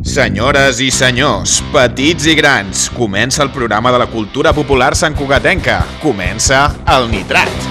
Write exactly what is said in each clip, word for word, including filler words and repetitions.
Senyores i senyors, petits i grans, comença el programa de la cultura popular santcugatenca. Comença el Nitrat.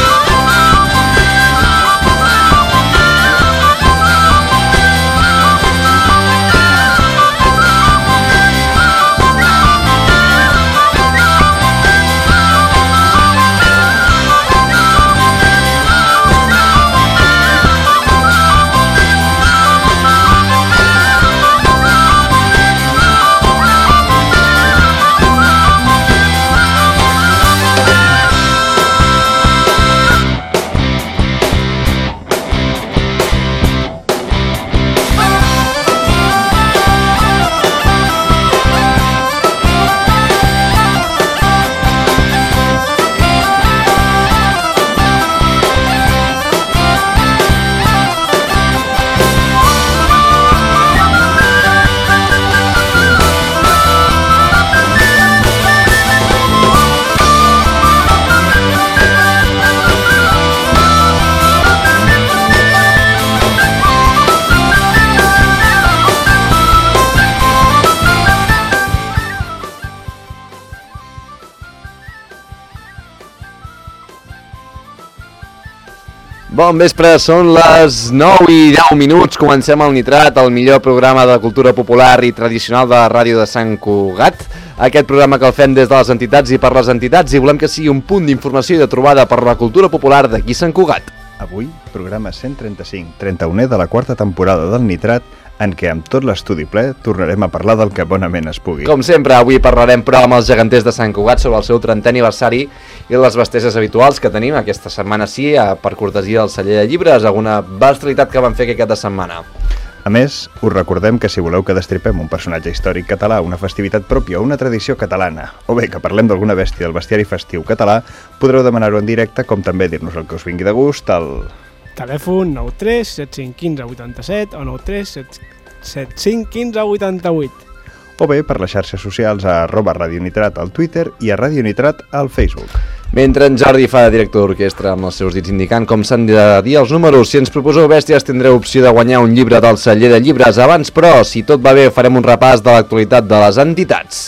Bon vespre, són les nou i deu minuts, comencem el Nitrat, el millor programa de cultura popular i tradicional de la ràdio de Sant Cugat. Aquest programa que el fem des de les entitats i per les entitats i volem que sigui un punt d'informació i de trobada per la cultura popular d'aquí Sant Cugat. Avui, programa cent trenta-cinc, trenta-unè de la quarta temporada del Nitrat, en què amb tot l'estudi ple tornarem a parlar del que bonament es pugui. Com sempre, avui parlarem però amb els geganters de Sant Cugat sobre el seu trentè aniversari i les bestreses habituals que tenim aquesta setmana sí, per cortesia del celler de llibres, alguna bestialitat que van fer aquest cap de setmana. A més, us recordem que si voleu que destripem un personatge històric català, una festivitat pròpia o una tradició catalana, o bé que parlem d'alguna bèstia del bestiari festiu català, podreu demanar-ho en directe, com també dir-nos el que us vingui de gust al... Telèfon nou tres set cinc un cinc vuit set o nou tres set cinc un cinc vuit vuit. O bé per les xarxes socials a arroba Radio Nitrat al Twitter i a Radio Nitrat al Facebook. Mentre en Jordi fa de director d'orquestra amb els seus dits indicant com s'han de dir els números, si ens proposeu bèsties tindreu opció de guanyar un llibre del celler de llibres. Abans, però, si tot va bé, farem un repàs de l'actualitat de les entitats.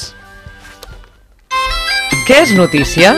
Què és notícia?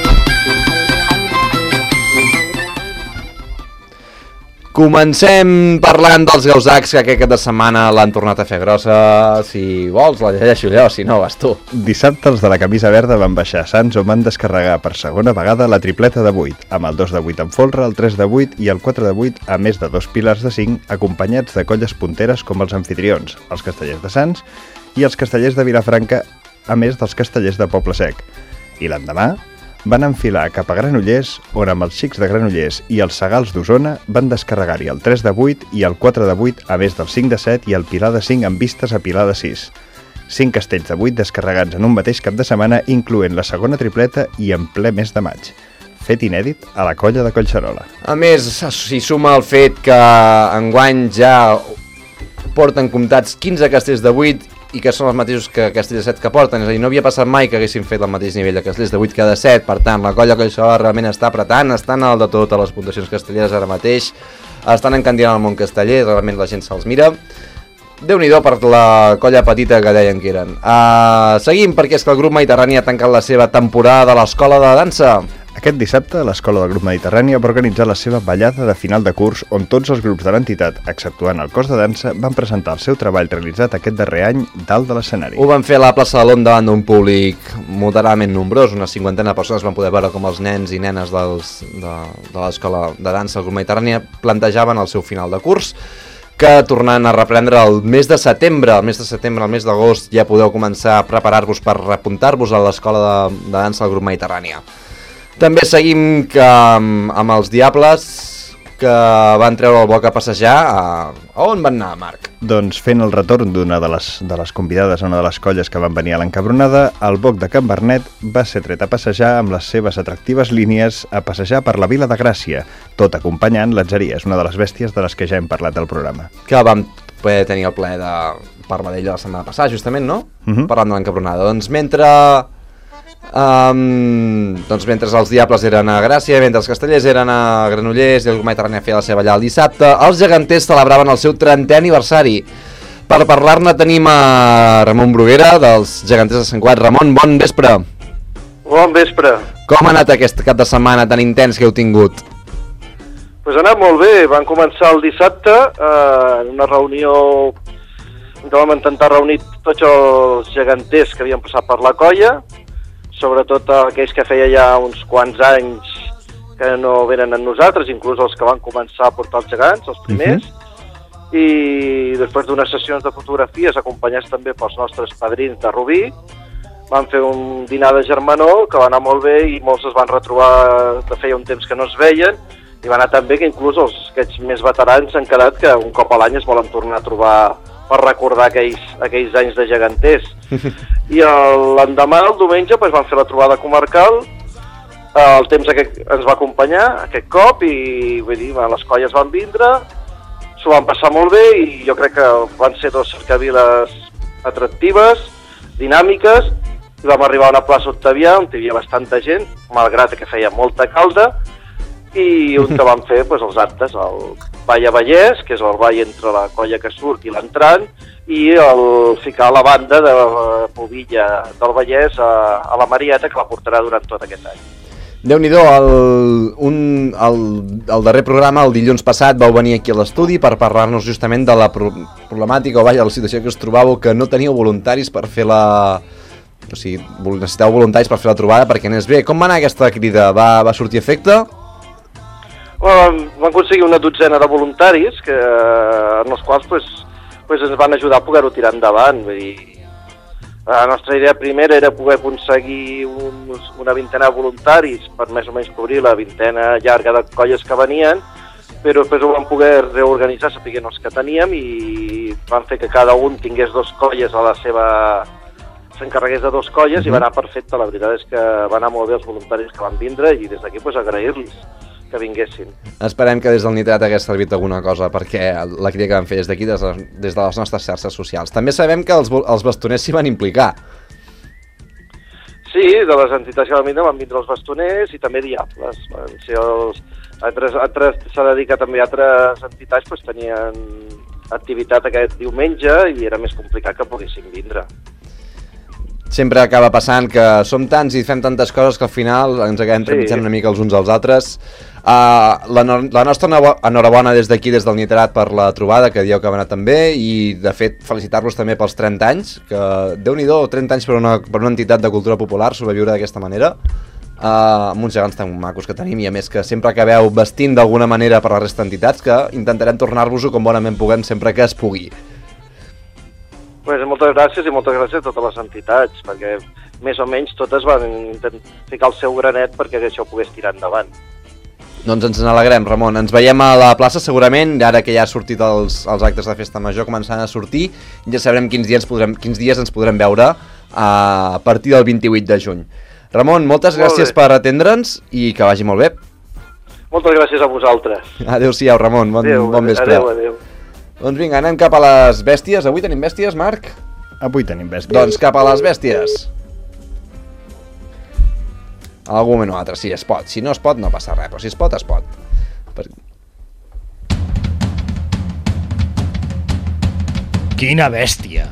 Comencem parlant dels gausacs que aquest cap de setmana l'han tornat a fer grossa. Si vols, la llegeixo jo, si no, vas tu. Dissabte els de la camisa verda van baixar a Sants on van descarregar per segona vegada la tripleta de vuit, amb el dos de vuit en folre, el tres de vuit i el quatre de vuit, a més de dos pilars de cinc, acompanyats de colles punteres com els anfitrions, els castellers de Sants i els castellers de Vilafranca, a més dels castellers de Poble Sec. I l'endemà van enfilar cap a Granollers, on amb els xics de Granollers i els segals d'Osona van descarregar-hi el tres de vuit i el quatre de vuit, a més del cinc de set i el pilar de cinc amb vistes a pilar de sis. cinc castells de vuit descarregats en un mateix cap de setmana, incloent la segona tripleta i en ple mes de maig. Fet inèdit a la colla de Collserola. A més, s'hi suma el fet que enguany ja porten comptats quinze castells de vuit i que són els mateixos que castells de set que porten, és a dir, no havia passat mai que haguessin fet el mateix nivell de castells de vuit que de set, per tant, la colla Collserola realment està apretant, estan al de totes les puntuacions castelleres ara mateix, estan encandilant el món casteller, realment la gent se'ls mira. Déu-n'hi-do per la colla petita que deien que eren. Uh, seguim, perquè és que el grup Mediterrani ha tancat la seva temporada de l'escola de dansa. Aquest dissabte, l'Escola del Grup Mediterrani va organitzar la seva ballada de final de curs on tots els grups de l'entitat, exceptuant el cos de dansa, van presentar el seu treball realitzat aquest darrer any dalt de l'escenari. Ho van fer a la plaça de l'Om davant d'un públic moderadament nombrós, una cinquantena de persones van poder veure com els nens i nenes dels, de, de l'Escola de Dansa del Grup Mediterrani plantejaven el seu final de curs, que tornant a reprendre el mes de setembre, el mes de setembre, el mes d'agost, ja podeu començar a preparar-vos per repuntar-vos a l'Escola de, de Dansa del Grup Mediterrani. També seguim que, amb, amb els Diables, que van treure el boc a passejar. A, a on van anar, Marc? Doncs fent el retorn d'una de les, de les convidades a una de les colles que van venir a l'encabronada, el boc de Can Bernet va ser tret a passejar amb les seves atractives línies a passejar per la Vila de Gràcia, tot acompanyant l'Atzeries, una de les bèsties de les que ja hem parlat al programa. Que vam poder tenir el plaer de parlar d'ella la setmana passada, justament, no? Uh-huh. Parlant de l'encabronada. Doncs mentre... Um, doncs mentre els Diables eren a Gràcia, mentre els Castellers eren a Granollers i el Grup Mediterrani feia la seva allà el dissabte, els geganters celebraven el seu trentè aniversari. Per parlar-ne tenim a Ramon Bruguera, dels Geganters de Sant Cugat. Ramon, bon vespre. Bon vespre. Com ha anat aquest cap de setmana tan intens que heu tingut? Pues ha anat molt bé. Van començar el dissabte eh, en una reunió en què vam intentar reunir tots els geganters que havien passat per la colla, sobretot aquells que feia ja uns quants anys que no venen amb nosaltres, inclús els que van començar a portar els gegants, els primers, uh-huh. I després d'unes sessions de fotografies acompanyats també pels nostres padrins de Rubí, van fer un dinar de germanor que va anar molt bé i molts es van retrobar de feia un temps que no es veien i va anar tan bé que inclús els, aquests més veterans han quedat que un cop a l'any es volen tornar a trobar per recordar aquells, aquells anys de geganters. I l'endemà, el diumenge, doncs, van fer la trobada comarcal, el temps aquest ens va acompanyar aquest cop i vull dir, les colles van vindre, s'ho van passar molt bé i jo crec que van ser dos cercaviles atractives, dinàmiques, i vam arribar a una plaça Octavià on hi havia bastanta gent, malgrat que feia molta calda, i on que van fer doncs, els actes, el Ball a Vallès, que és el ball entre la colla que surt i l'entrant, i el ficar la banda de la Pobilla del Vallès a, a la Marieta, que la portarà durant tot aquest any. Déu-n'hi-do, el, un, el, el darrer programa, el dilluns passat, vau venir aquí a l'estudi per parlar-nos justament de la pro problemàtica o vaja, la situació que us trobàveu, que no teníeu voluntaris per fer la... O sigui, necessiteu voluntaris per fer la trobada perquè anés bé. Com va anar aquesta crida? Va, va sortir efecte? Bueno, vam aconseguir una dotzena de voluntaris que, en els quals pues, pues ens van ajudar a poder-ho tirar endavant. Vull dir, la nostra idea primera era poder aconseguir uns, una vintena de voluntaris per més o menys cobrir la vintena llarga de colles que venien, però després ho vam poder reorganitzar sapiguent els que teníem i vam fer que cada un tingués dos colles a la seva... s'encarregués de dos colles uh-huh. I va anar perfecte. La veritat és que va anar molt bé els voluntaris que van vindre i des d'aquí pues, agrair-los que vinguessin. Esperem que des del Nitrat hagués servit alguna cosa perquè la crida que vam fer des d'aquí, des, de, des de les nostres xarxes socials. També sabem que els, els bastoners s'hi van implicar. Sí, de les entitats que van vindre van vindre els bastoners i també diables. Van ser els, altres, altres, s'ha de dir que també altres entitats pues, tenien activitat aquest diumenge i era més complicat que poguessin vindre. Sempre acaba passant que som tants i fem tantes coses que al final ens acabem trepitjant una mica els uns als altres. Uh, la, no la nostra enhorabona des d'aquí, des del Nitrat, per la trobada, que dieu que va anar també, i de fet felicitar-los també pels trenta anys, que Déu-n'hi-do, trenta anys per una, per una entitat de cultura popular sobreviure d'aquesta manera, uh, amb uns gegants tan macos que tenim, i a més que sempre acabeu vestint d'alguna manera per la resta d'entitats, que intentarem tornar-vos-ho com bonament puguem sempre que es pugui. Pues moltes gràcies i moltes gràcies a totes les entitats, perquè més o menys totes van intentar ficar el seu granet perquè això pogués tirar endavant. Doncs ens n'alegrem, Ramon. Ens veiem a la plaça segurament, ara que ja ha sortit els, els actes de festa major, començant a sortir, ja sabrem quins dies, podrem, quins dies ens podrem veure a partir del vint-i-vuit de juny. Ramon, moltes Molt gràcies bé. per atendre'ns i que vagi molt bé. Moltes gràcies a vosaltres. Adéu-siau, Ramon. Bon, adéu, bon vespre. Adéu, adéu. Doncs vinga, anem cap a les bèsties. Avui tenim bèsties, Marc? Avui tenim bèsties. Doncs cap a les bèsties. En algun moment o altre, si es pot. Si no es pot, no passa res, però si es pot, es pot. Per... Quina bèstia!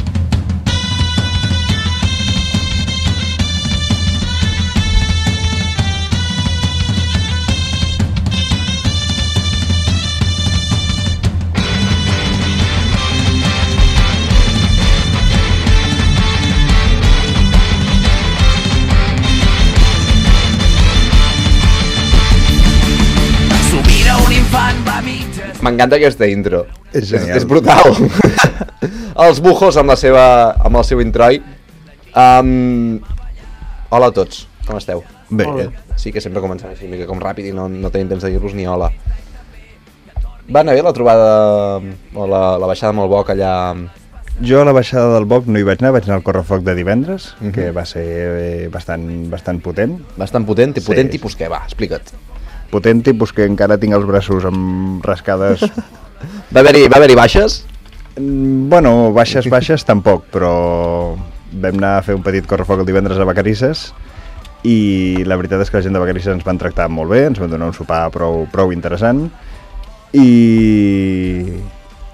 M'encanta aquesta intro. És genial. És, és brutal. Els bujos amb la seva, amb el seu introi. Um, hola a tots, com esteu? Bé. Hola. Sí que sempre comencem així, mica com ràpid i no, no tenim temps de dir-vos ni hola. Va anar bé la trobada o la, la baixada amb el Boc allà? Jo a la baixada del Boc no hi vaig anar, vaig anar al correfoc de divendres, uh-huh. que va ser eh, bastant, bastant potent. Bastant potent? Sí. Potent tipus què? Va, explica't. Potent tipus que encara tinc els braços amb rascades. Va haver-hi va haver baixes? Bueno, baixes, baixes tampoc, però vam anar a fer un petit correfoc el divendres a Vacarisses i la veritat és que la gent de Vacarisses ens van tractar molt bé, ens van donar un sopar prou, prou interessant i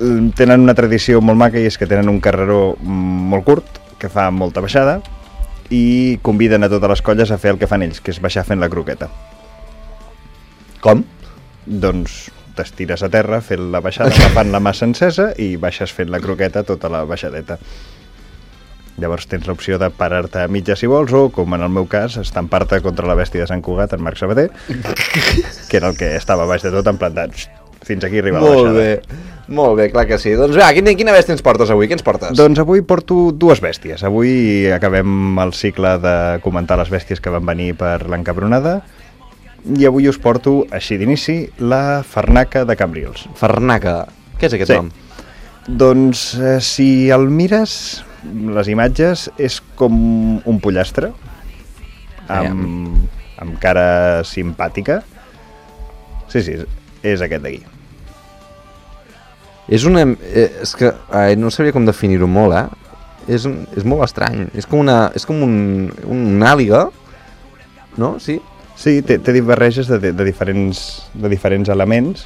tenen una tradició molt maca i és que tenen un carreró molt curt, que fa molta baixada, i conviden a totes les colles a fer el que fan ells, que és baixar fent la croqueta. Com? Doncs t'estires a terra fent la baixada, agafant la massa encesa i baixes fent la croqueta tota la baixadeta. Llavors tens l'opció de parar-te a mitja si vols o, com en el meu cas, estampar-te contra la bèstia de Sant Cugat, en Marc Sabater, que era el que estava baix de tot, en plan de... Fins aquí arriba la baixada. Molt bé, molt bé, clar que sí. Doncs va, quina, quina bèstia ens portes avui? Què ens portes? Doncs avui porto dues bèsties. Avui acabem el cicle de comentar les bèsties que van venir per l'encabronada i avui us porto, així d'inici, la Farnaca de Cambrils. Farnaca. Què és aquest Sí. nom? Doncs eh, si el mires, les imatges, és com un pollastre amb, amb cara simpàtica. Sí, sí, és aquest d'aquí. És una... Eh, és que... Ai, no sabia com definir-ho molt, eh? És, un, és molt estrany. És com una... És com un... una àliga, no? Sí? Sí, té, té barreges de, de, de, diferents, de diferents elements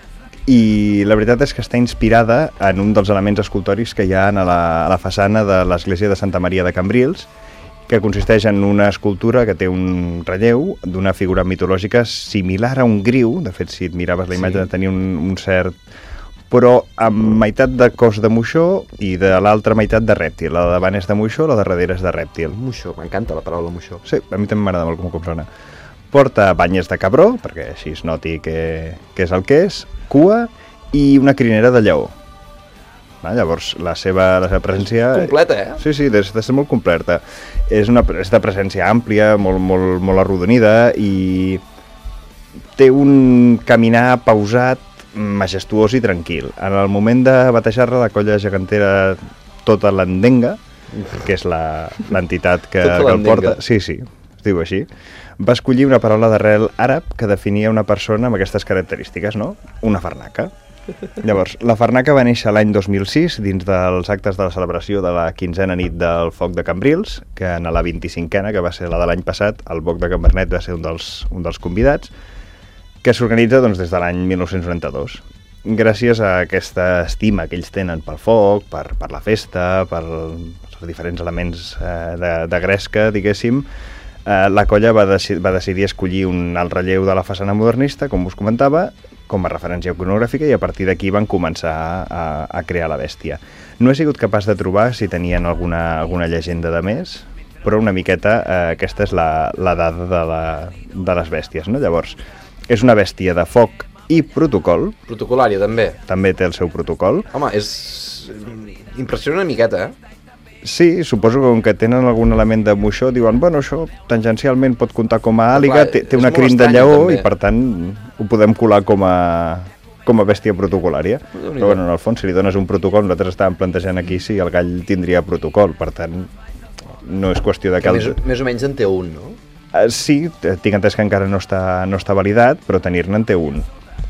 i la veritat és que està inspirada en un dels elements escultòrics que hi ha a la, a la façana de l'església de Santa Maria de Cambrils, que consisteix en una escultura que té un relleu d'una figura mitològica similar a un griu. De fet, si et miraves la imatge, sí. Tenia un, un cert... però amb meitat de cos de moixó i de l'altra meitat de rèptil. La de davant és de moixó, la de darrere és de rèptil. Moixó, m'encanta la paraula moixó. Sí, a mi també m'agrada molt com, com sona. Porta banyes de cabró, perquè així es noti que, que és el que és, cua i una crinera de lleó. Va, llavors, la seva, la seva presència... Completa, eh? Sí, sí, de, de ser molt completa. És una és de presència àmplia, molt, molt, molt arrodonida i té un caminar pausat, majestuós i tranquil. En el moment de batejar-la, la colla gegantera tota l'endenga, que és l'entitat que, tota que el porta... Sí, sí, es diu així. Va escollir una paraula d'arrel àrab que definia una persona amb aquestes característiques, no? Una farnaca. Llavors, la Farnaca va néixer l'any dos mil sis dins dels actes de la celebració de la quinzena nit del Foc de Cambrils, que en la vint-i-cinquena, que va ser la de l'any passat, el Boc de Can Bernet va ser un dels, un dels convidats, que s'organitza doncs, des de l'any mil nou-cents noranta-dos. Gràcies a aquesta estima que ells tenen pel foc, per, per la festa, per els diferents elements eh, de, de gresca, diguéssim, eh, la colla va, deci va decidir escollir un alt relleu de la façana modernista, com us comentava, com a referència iconogràfica, i a partir d'aquí van començar a, a crear la bèstia. No he sigut capaç de trobar si tenien alguna, alguna llegenda de més, però una miqueta eh, aquesta és la, la dada de, la, de les bèsties, no? Llavors, és una bèstia de foc i protocol. Protocolària, també. També té el seu protocol. Home, és... impressiona una miqueta, eh? Sí, suposo que com que tenen algun element de moixó, diuen, bueno, això tangencialment pot comptar com a àliga, té, té una crin de lleó també. I per tant ho podem colar com a, com a bèstia protocolària. Però bueno, en el fons, si li dones un protocol, nosaltres estàvem plantejant aquí si el gall tindria protocol, per tant no és qüestió de que... que més, el... més o menys en té un, no? Uh, sí, tinc entès que encara no està, no està validat, però tenir-ne en té un.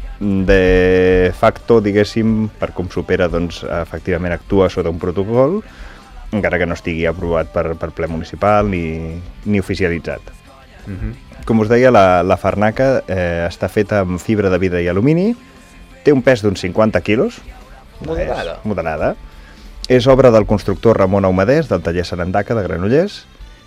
De facto, diguéssim, per com s'opera, doncs, efectivament actua sota un protocol, encara que no estigui aprovat per, per ple municipal ni, ni oficialitzat. Uh-huh. Com us deia, la, la Farnaca eh, està feta amb fibra de vidre i alumini, té un pes d'uns cinquanta quilos, moderada. És, moderada. És obra del constructor Ramon Aumadès, del taller Sarandaca de Granollers,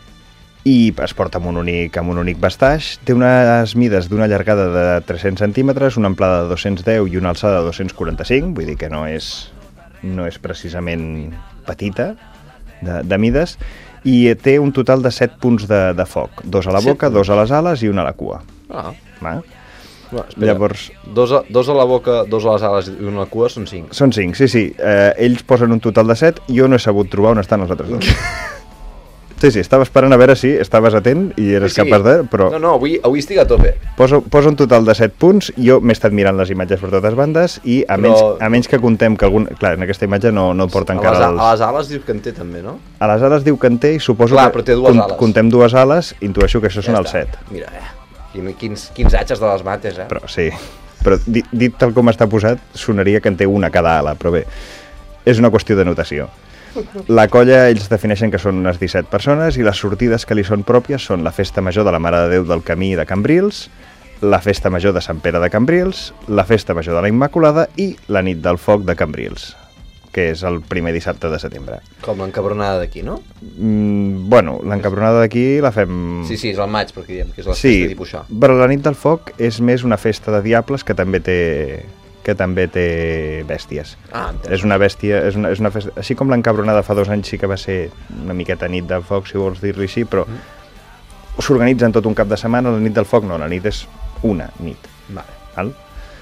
i es porta amb un únic, amb un únic bastaix. Té unes mides d'una llargada de tres-cents centímetres, una amplada de dos-cents deu i una alçada de dos-cents quaranta-cinc, vull dir que no és, no és precisament petita de, de mides, i té un total de set punts de, de foc, dos a la boca, dos a les ales i una a la cua. Ah. Va? Va, espera, llavors, dos a, dos a la boca, dos a les ales i una a la cua són cinc. Són cinc, sí, sí. Eh, ells posen un total de set, jo no he sabut trobar on estan els altres dos. Sí, sí, estava esperant a veure si estaves atent i eres sí, sí. capaç de... Però... No, no, avui, avui estic a tope. Poso, poso un total de set punts, jo m'he estat mirant les imatges per totes bandes i a, però... menys, a menys que contem que algun... Clar, en aquesta imatge no, no porta encara a les, els... A les ales diu que en té també, no? A les ales diu que en té i suposo Clar, que però té dues ales. contem dues ales, intueixo que això ja són els set. Mira, eh, quins, quins atxes de les mates, eh? Però sí, però dit, dit tal com està posat, sonaria que en té una cada ala, però bé, és una qüestió de notació. La colla, ells defineixen que són unes disset persones i les sortides que li són pròpies són la Festa Major de la Mare de Déu del Camí de Cambrils, la Festa Major de Sant Pere de Cambrils, la Festa Major de la Immaculada i la Nit del Foc de Cambrils, que és el primer dissabte de setembre. Com l'encabronada d'aquí, no? Mm, bueno, l'encabronada d'aquí la fem... Sí, sí, és el maig, perquè diem que és la sí, festa tipus això. però la Nit del Foc és més una festa de diables que també té que també té bèsties. Ah, entès. És una bèstia, és una, és una festa... Així com l'encabronada fa dos anys sí que va ser una miqueta Nit del Foc, si vols dir-li així, però mm. s'organitzen tot un cap de setmana, la Nit del Foc no, la nit és una nit. Vale. Val?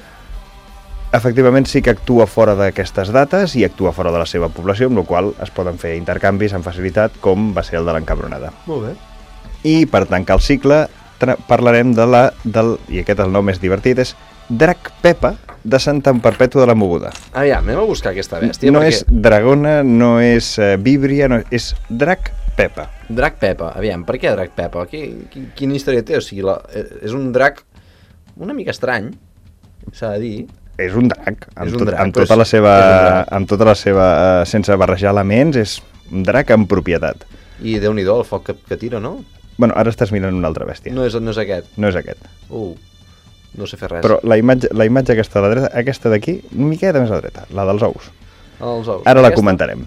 Efectivament sí que actua fora d'aquestes dates i actua fora de la seva població, amb la qual es poden fer intercanvis amb facilitat, com va ser el de l'encabronada. Molt bé. I per tancar el cicle parlarem de la, del, i aquest el nom és divertit, és Drac Pepa de Santa Perpètua de la Moguda. Aviam, anem a buscar aquesta bèstia. No perquè... és dragona, no és uh, víbria, no, és Drac Pepa. Drac Pepa, aviam, per què Drac Pepa? Qui, qui, quina història té? O sigui, la, és un drac una mica estrany, s'ha de dir. És un drac, amb, és un tot, drac, amb tota la seva, amb tota la seva, uh, sense barrejar elements, és un drac amb propietat. I Déu-n'hi-do el foc que, que tira, no? Bueno, ara estàs mirant una altra bèstia. No és, no és aquest. No és aquest. Uh, no sé fer res. Però la imatge, la imatge aquesta a la dreta, aquesta d'aquí, una miqueta més a la dreta, la dels ous. Els ous. Ara la aquesta? comentarem.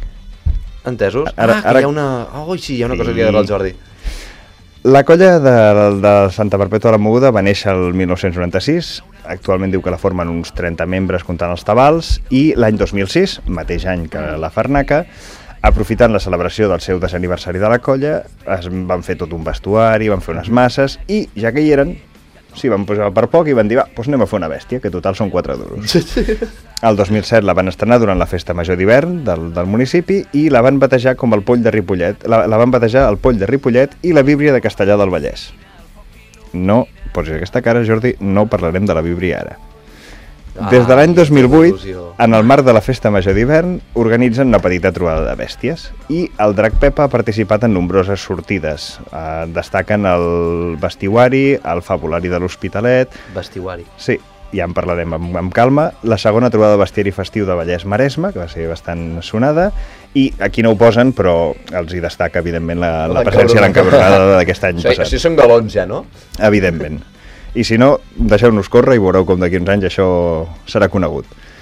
Entesos? Ara, ah, que ara... hi ha una... Oh, sí, hi ha una sí. cosa que li agrada al Jordi. La colla de, de Santa Perpètua de la Moguda va néixer el mil nou-cents noranta-sis, actualment diu que la formen uns trenta membres comptant els tabals, i l'any dos mil sis, mateix any que la Farnaca, aprofitant la celebració del seu desè aniversari de la colla, es van fer tot un vestuari, van fer unes masses, i ja que hi eren, s'hi van posar per poc i van dir, va, doncs anem a fer una bèstia, que total són quatre duros. El dos mil set la van estrenar durant la festa major d'hivern del, del municipi i la van batejar com el poll de Ripollet, la, la van batejar el poll de Ripollet i la víbria de Castellar del Vallès. No, posis aquesta cara, Jordi, no parlarem de la víbria ara. Des de l'any dos mil vuit, en el marc de la Festa Major d'hivern, organitzen una petita trobada de bèsties i el Drac Pepa ha participat en nombroses sortides. Eh, destaquen el Bestiuari, el Fabulari de l'Hospitalet... Bestiuari. Sí, ja en parlarem amb, amb calma. La segona trobada de bestiari festiu de Vallès-Maresme, que va ser bastant sonada, i aquí no ho posen, però els hi destaca, evidentment, la, la presència de l'encabronada d'aquest any això, passat. Això són galons ja, no? Evidentment. I si no, deixeu-nos córrer i veureu com d'aquí uns anys això serà conegut.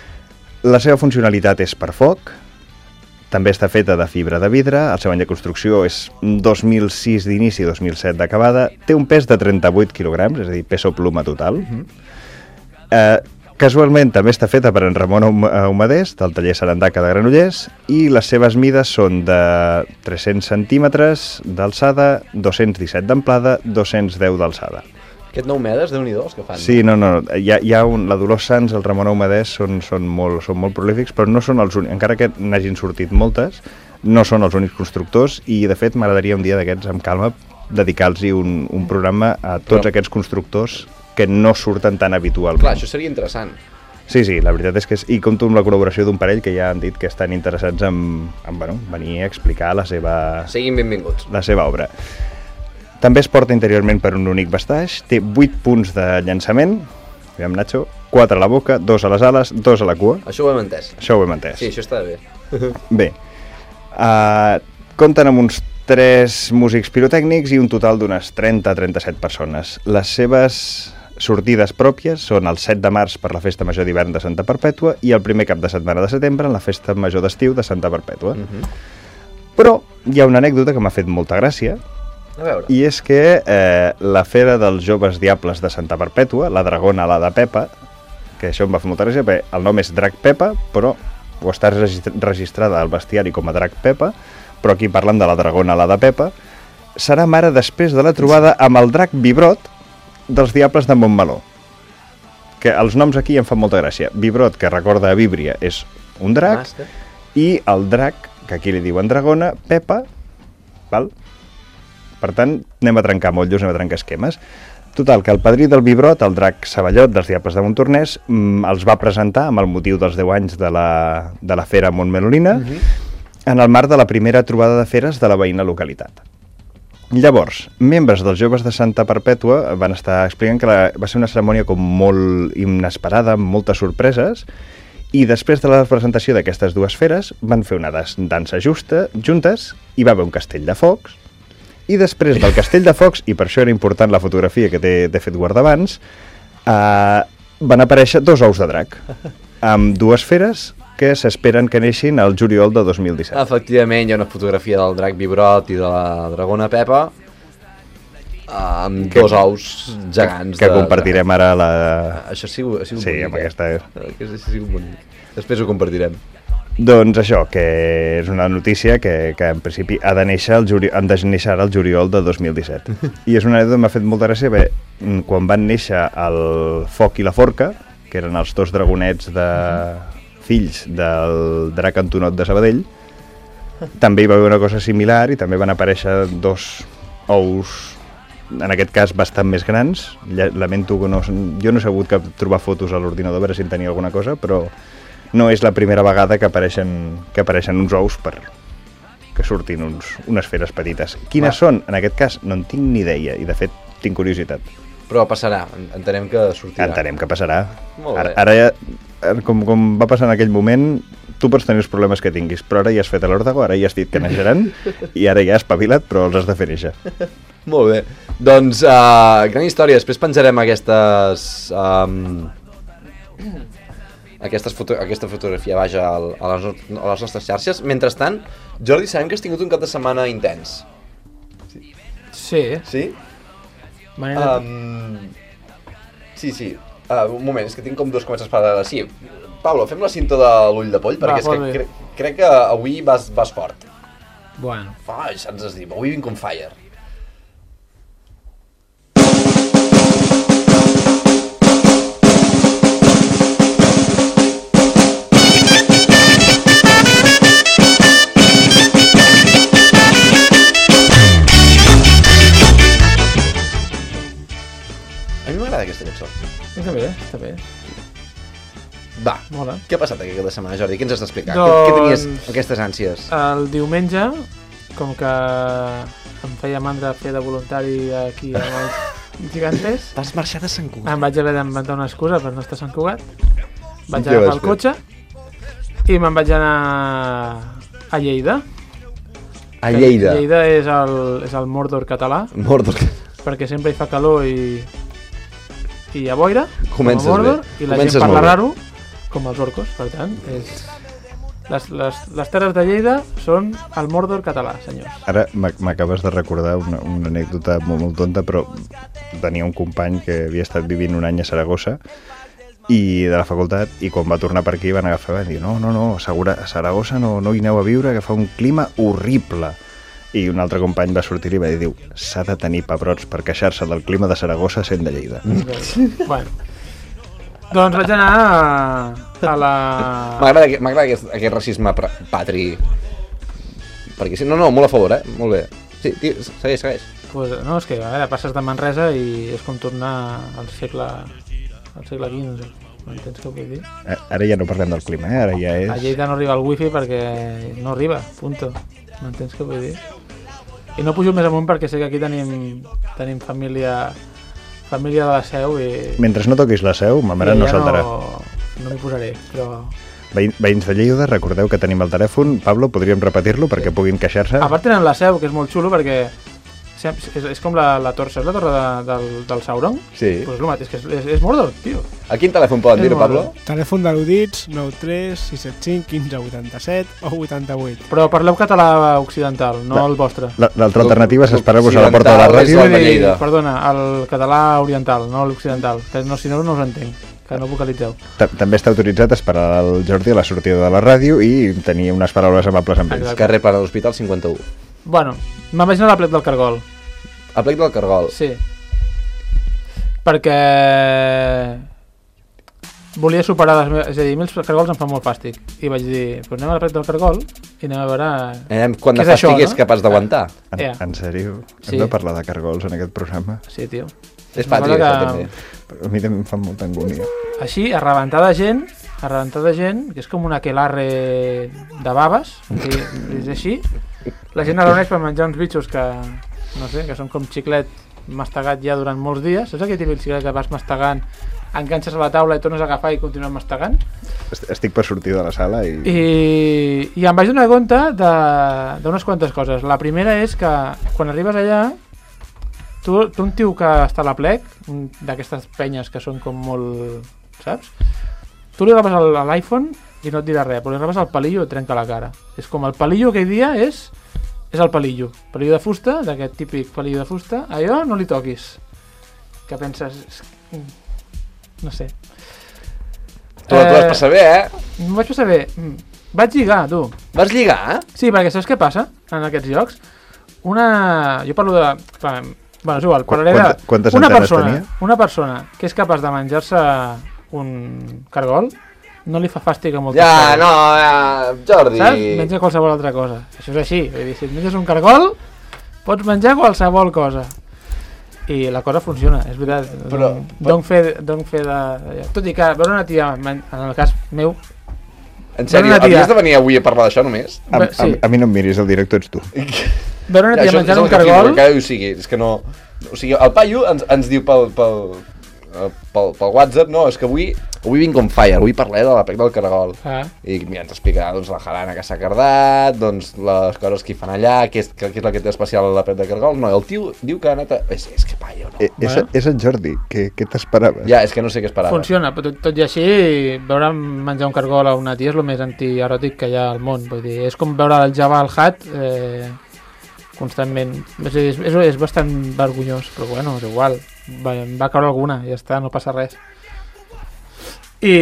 La seva funcionalitat és per foc, també està feta de fibra de vidre, el seu any de construcció és dos mil sis d'inici i dos mil set d'acabada, té un pes de trenta-vuit quilograms, és a dir, peso pluma total. Uh-huh. eh, casualment també està feta per en Ramon Humadés, del taller Sarandaca de Granollers, i les seves mides són de tres-cents centímetres d'alçada, dos-cents disset d'amplada, dos-cents deu d'alçada. Aquest nou medes, Déu-n'hi-do, els que fan. Sí, no, no, hi ha, hi ha un, la Dolors Sans, el Ramon Humadès són, són, molt, són molt prolífics, però no són els únics, encara que n'hagin sortit moltes, no són els únics constructors, i de fet m'agradaria un dia d'aquests, amb calma, dedicar-los un, un programa a tots però... aquests constructors que no surten tan habitualment. Clar, això seria interessant. Sí, sí, la veritat és que és, i compto amb la col·laboració d'un parell que ja han dit que estan interessats en, en bueno, venir a explicar la seva... Siguin benvinguts. La seva obra. També es porta interiorment per un únic bastaix, té vuit punts de llançament, aviam Nacho, quatre a la boca, dos a les ales, dos a la cua. Això ho hem entès. Això ho hem entès. Sí, això està bé. Bé, uh, compten amb uns tres músics pirotècnics i un total d'unes trenta a trenta-set persones. Les seves sortides pròpies són el set de març per la Festa Major d'hivern de Santa Perpètua i el primer cap de setmana de setembre en la Festa Major d'estiu de Santa Perpètua. Uh-huh. Però hi ha una anècdota que m'ha fet molta gràcia, a veure. I és que eh, la Fera dels Joves Diables de Santa Perpètua, la dragona Alada Pepa, que això em va fer molta gràcia, perquè el nom és Drac Pepa, però o està registrada al bestiari com a Drac Pepa, però aquí parlen de la dragona Alada Pepa, serà mare després de la trobada amb el drac Vibrot dels Diables de Montmeló. Que els noms aquí em fan molta gràcia. Vibrot, que recorda a Víbria, és un drac, Master. I el drac, que aquí li diuen dragona, Pepa, val? Per tant, anem a trencar motllos, anem a trencar esquemes. Total, que el padrí del Vibrot, el drac Savallot dels Diables de Montornès, els va presentar amb el motiu dels deu anys de la, de la Fera Montmelolina, uh-huh. en el marc de la primera trobada de feres de la veïna localitat. Llavors, membres dels Joves de Santa Perpètua van estar explicant que la, va ser una cerimònia com molt inesperada, amb moltes sorpreses, i després de la presentació d'aquestes dues feres van fer una dansa justa, juntes, hi va haver un castell de focs, I després del Castell de Focs, i per això era important la fotografia que t'he fet guardar abans, eh, van aparèixer dos ous de drac, amb dues feres que s'esperen que neixin al juliol de dos mil disset. Efectivament, hi ha una fotografia del drac Vibrot i de la dragona Pepa, amb que, dos ous gegants. Que de, compartirem de... ara la... Això ha sigut, ha sigut sí, bonic. amb aquesta... Eh? Ha sigut bonic. Després ho compartirem. Doncs això, que és una notícia que, que en principi ha de néixer el juli... han de néixer ara el juliol de dos mil disset. I és una anècdota que m'ha fet molta gràcia, bé, quan van néixer el Foc i la Forca, que eren els dos dragonets de fills del drac Antonot de Sabadell, també hi va haver una cosa similar i també van aparèixer dos ous, en aquest cas bastant més grans. Lamento que no... Jo no he sabut que trobar fotos a l'ordinador a veure si en tenia alguna cosa, però no és la primera vegada que apareixen, que apareixen uns ous per que surtin uns, unes feres petites. Quines Va. són? En aquest cas no en tinc ni idea i de fet tinc curiositat. Però passarà, entenem que sortirà. Entenem que passarà. Molt bé. Ara, ara ja, com, com va passar en aquell moment, tu pots tenir els problemes que tinguis, però ara ja has fet l'òrdago, ara ja has dit que naixeran i ara ja has espavilat, però els has de fer néixer. Molt bé. Doncs, uh, gran història. Després penjarem aquestes... Um, aquestes foto aquesta fotografia, vaja, al, a, les, a les nostres xarxes. Mentrestant, Jordi, sabem que has tingut un cap de setmana intens. Sí. Sí? Manera... Um, sí, sí. Uh, un moment, és que tinc com dos comences paral·leles. Sí. Pablo, fem la cinta de l'ull de poll, perquè Va, és que cre crec que avui vas, vas fort. Bueno. Ai, saps es dir, avui vinc on fire. A mi m'agrada aquesta cançó. Està bé, està bé. Va, Mola. Què ha passat aquesta cada setmana, Jordi? Què ens has d'explicar? Doncs... Què, què tenies aquestes ànsies? El diumenge, com que em feia mandra fer de voluntari aquí amb els gigantes, Vas marxar de Sant Cugat. em vaig haver d'inventar una excusa per no estar a Sant Cugat. Vaig Què agafar vas el fer? cotxe i me'n vaig anar a Lleida. A Lleida. Lleida és el, és el Mordor català, Mordor. perquè sempre hi fa calor i, i hi ha boira, Comences com a Mordor, bé. i la Comences gent parla molt bé. raro, com els orcos, per tant, és... Les, les, les terres de Lleida són el Mordor català, senyors. Ara m'acabes de recordar una, una anècdota molt, molt tonta, però tenia un company que havia estat vivint un any a Saragossa i de la facultat, i quan va tornar per aquí van agafar i van dir no, no, no, segura, a Saragossa no, no hi aneu a viure, que fa un clima horrible. I un altre company va sortir i va dir, diu, s'ha de tenir pebrots per queixar-se del clima de Saragossa sent de Lleida. Bueno, doncs vaig anar a, a la... M'agrada aquest, aquest racisme patri. Perquè sí, no, no, molt a favor, eh? Molt bé. Sí, tio, segueix, segueix. Pues, no, és que a veure, passes de Manresa i és com tornar al segle, al segle quinze. M'entens què vull dir? Ara ja no parlem del clima, eh? Ara ja és... A Lleida no arriba el wifi perquè no arriba, punto. M'entens què vull dir? I no pujo més amunt perquè sé que aquí tenim, tenim família, família de la Seu i... Mentre no toquis la Seu, ma mare no saltarà. No, no m'hi posaré, però... Veïns de Lleida, recordeu que tenim el telèfon. Pablo, podríem repetir-lo perquè puguin queixar-se? A part tenen la Seu, que és molt xulo perquè és, és com la, la torre, saps la torre de, del, del Sauron? Sí. Pues és, és que és, és, és Mordor, tio. A quin telèfon poden dir-ho, Pablo? Telèfon d'erudits nou tres sis set cinc quinze vuitanta-set o vuitanta-vuit. Però parleu català occidental, no La- el vostre. L'altra alternativa és esperar-vos a la porta de la Occidental és ràdio. el de Lleida. Perdona, el català oriental, no l'occidental, que no, si no, no us entenc, que no vocalitzeu. Ta- També està autoritzat a esperar el Jordi a la sortida de la ràdio i tenir unes paraules amables amb ells. Exacte. Carrer per a l'Hospital cinquanta-u. Bueno, me'n vaig anar a la plec del Cargol, A plec del Cargol. sí. Perquè volia superar les meves... És a dir, a mi els cargols em fan molt fàstic. I vaig dir, pues anem a la plec del Cargol i anem a veure... Eh, quant de Què és això, fàstic no? és capaç d'aguantar? En, Ja. en sèrio? Sí. Hem de parlar de cargols en aquest programa? Sí, tio. És Una pàtric, cosa això, que- també. A mi també em fa molta angúnia. Així, a rebentar de gent, a rebentar de gent, que és com un aquelarre de baves, que és així. La gent es reuneix per menjar uns bitxos que, no sé, que són com xiclet mastegat ja durant molts dies. Saps aquell típic cigarret que vas mastegant, enganxes a la taula i tornes a agafar i continues mastegant? Estic per sortir de la sala i... I, i em vaig donar compte d'unes quantes coses. La primera és que quan arribes allà, tu, tu un tio que està a la plec, d'aquestes penyes que són com molt... saps? Tu li agafes l'iPhone i no et dirà res, però li agafes el palillo i et trenca la cara. És com el palillo aquell dia és... és el palillo. Palillo de fusta, d'aquest típic palillo de fusta. Allò no li toquis. Que penses... no sé. Tu eh, vas passar bé, eh? M'ho vaig passar bé. Vaig lligar, tu. Vas lligar? Sí, perquè saps què passa en aquests llocs? Una... Jo parlo de... Clar, bueno, és igual, parlaré de... Quantes una antenes persona, tenia? Una persona que és capaç de menjar-se un cargol, no li fa fàstic a moltes ja, coses. No, ja, Jordi... Saps? Menja qualsevol altra cosa. Això és així. Vull dir, si et menges un cargol, pots menjar qualsevol cosa. I la cosa funciona, és veritat. Però, Dono fe, don fe de... Tot i que veure una tia, en el cas meu... En sèrio, havies de venir avui a parlar d'això només? A, a, a mi no em miris, el director ets tu. Veure una tia ja, menjant un cargol... Que, o sigui, és que no... O sigui, el paio ens, ens diu pel, pel, pel, pel WhatsApp, no, és que avui, avui vinc on fire, avui parlaré de la pec del cargol. Ah. I mira, ens explicarà doncs, la jarana que s'ha cardat, doncs, les coses que hi fan allà, què és, què és la que té especial a la pec del cargol. No, el tio diu que ha anat a... És, és que paio, no? Eh, és, és en Jordi, què, què t'esperaves? Ja, és que no sé què esperava. Funciona, però tot, tot i així, veure menjar un cargol a una tia és el més antieròtic que hi ha al món. Vull dir, és com veure el Jabba al Hutt eh, constantment. És, és, és, és bastant vergonyós, però bueno, és igual. Va, em va caure alguna, ja està, no passa res. I...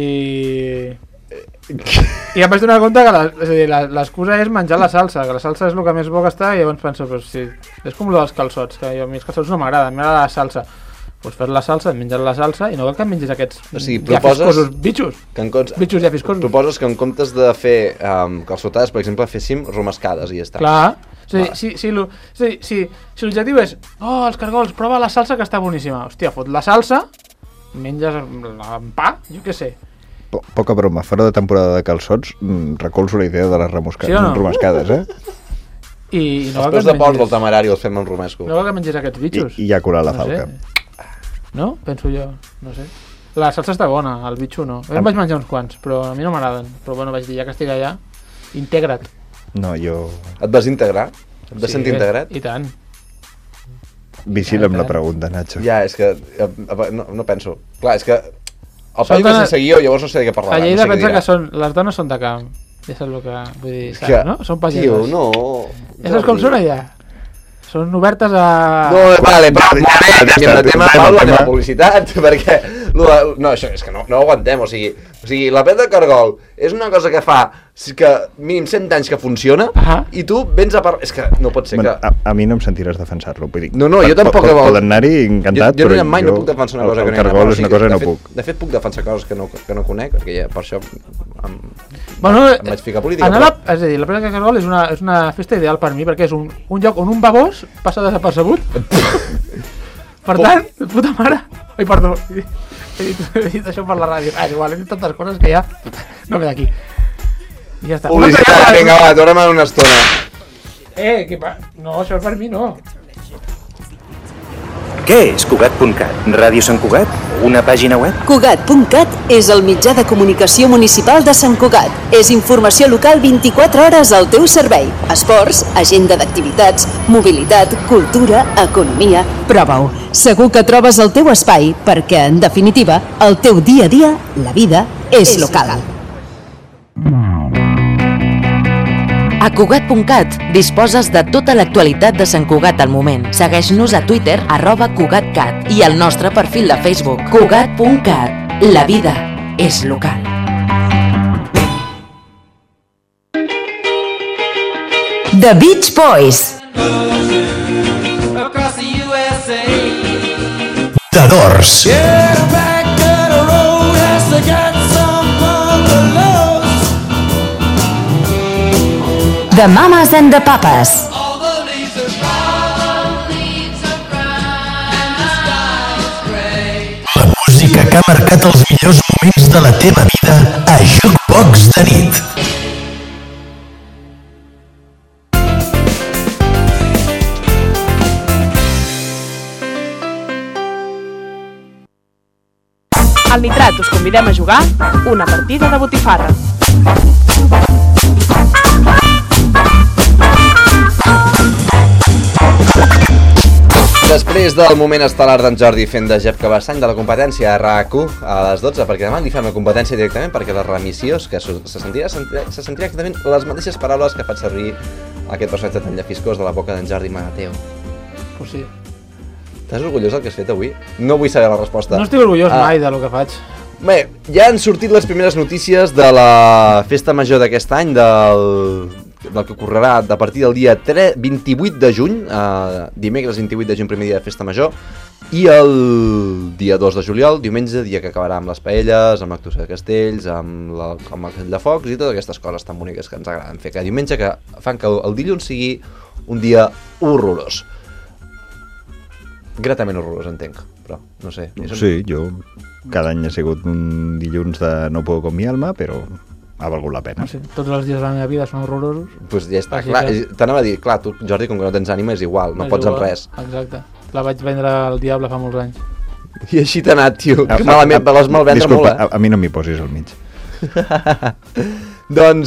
I em vaig donar compte que l'excusa és menjar la salsa, que la salsa és el que més bo que està, i llavors penso, però si, és com el dels calçots, que jo, a mi els calçots no m'agraden, m'agrada la salsa. Doncs fes la salsa, menjar la salsa, i no cal que mengis aquests o sigui, ja fiscosos, bitxos. Que en comptes, bitxos ja fiscosos. Proposes que en comptes de fer um, calçotades, per exemple, féssim romescades i ja està. Clar. O sigui, si, si, si, si, si l'objectiu és oh, els cargols, prova la salsa que està boníssima. Hòstia, fot la salsa, menges amb pa, jo què sé. Po Poca broma, fora de temporada de calçots, recolzo la idea de les remoscades, sí no? romescades, eh? I, i no els peus de porc del Temerari els fem amb romesco. No cal que mengis aquests bitxos. I, i ja curar la no falca. Sé. No? Penso jo, no sé. La salsa està bona, el bitxo no. Jo em vaig menjar uns quants, però a mi no m'agraden. Però bueno, vaig dir, ja que estic allà, integra't. No, jo... Et vas integrar? Et vas sí, sentir integrat? I tant. Vigila'm la pregunta, Nacho. Ja, és que... No, no penso. Clar, és que... El paio va sense guió, llavors no sé de què parlar. A Lleida no sé pensa que són, les dones són de camp. Ja saps el que... Vull dir, saps, que, no? Són pageses. Tio, no... Ja saps com són allà? Són obertes a... No, vale, Pau, canviem de tema, Pau, anem a publicitat, perquè... No, això és que no, no ho aguantem, o sigui... O sigui, la pet de cargol és una cosa que fa que mínim cent anys que funciona uh-huh. i tu vens a parlar... És que no pot ser bueno, que... A, a mi no em sentiràs defensar-lo, vull dir... No, no, jo tampoc... Pot, poden anar-hi encantat, jo, jo però no, mai jo... no puc defensar una cosa el, que no hi ha. El cargol és una cosa que no fet, puc. De fet, puc defensar coses que no, que no conec, perquè ja, per això em, bueno, em vaig ficar a política. Però... La, és a dir, la Pet de Cargol és una, és una festa ideal per mi, perquè és un, un lloc on un babós passa desapercebut. Per tant, puta mare... Ai, perdó, he dit, he dit això per la ràdio. Ah, és igual, he dit tantes coses que ja no ve d'aquí. I ja està. Publicitat, vinga, va, tornem en una estona. Eh, que pa... No, això per mi no. Què és Cugat punt cat? Ràdio Sant Cugat? Una pàgina web? Cugat punt cat és el mitjà de comunicació municipal de Sant Cugat. És informació local vint-i-quatre hores al teu servei. Esports, agenda d'activitats, mobilitat, cultura, economia... Prova-ho. Segur que trobes el teu espai perquè, en definitiva, el teu dia a dia, la vida, és, és local. local. A Cugat punt cat disposes de tota l'actualitat de Sant Cugat al moment. Segueix-nos a Twitter, arroba CugatCat, i al nostre perfil de Facebook, Cugat punt cat. La vida és local. The Beach Boys. The Doors. The Mamas and the Papas. La música que ha marcat els millors moments de la teva vida a Jukebox de nit. Al Nitrat us convidem a jugar una partida de botifarra. Després del moment estel·lar d'en Jordi fent de Jep Cabassany de la competència a R A Q a les dotze, perquè demà li fem la competència directament, perquè les remissions, que se sentirà, se sentirà exactament les mateixes paraules que faig servir aquest personatge tan llafiscós de la boca d'en Jordi Magateo. Pues sí. Estàs orgullós del que has fet avui? No vull saber la resposta. No estic orgullós ah. mai de lo que faig. Bé, ja han sortit les primeres notícies de la festa major d'aquest any, del... del que ocorrerà a partir del dia vint-i-vuit de juny, eh, dimecres vint-i-vuit de juny, primer dia de festa major, i el dia dos de juliol, diumenge, dia que acabarà amb les paelles, amb l'actuació de castells, amb, la, amb el de focs i totes aquestes coses tan boniques que ens agraden fer cada diumenge, que fan que el dilluns sigui un dia horrorós. Gratament horrorós, entenc, però no sé. Sí, jo cada any ha sigut un dilluns de no puedo con mi alma, però ha valgut la pena. No sé, tots els dies de la meva vida són horrorosos. Doncs pues ja està, clar, que... t'anava a dir, clar, tu, Jordi, com que no tens ànima, és igual, no és pots igual. Amb res. Exacte, la vaig vendre al Diable fa molts anys. I així t'ha anat, tio, que malament, l'has mal vendre Disculpa, molt, eh? a, a mi no m'hi posis al mig. Doncs,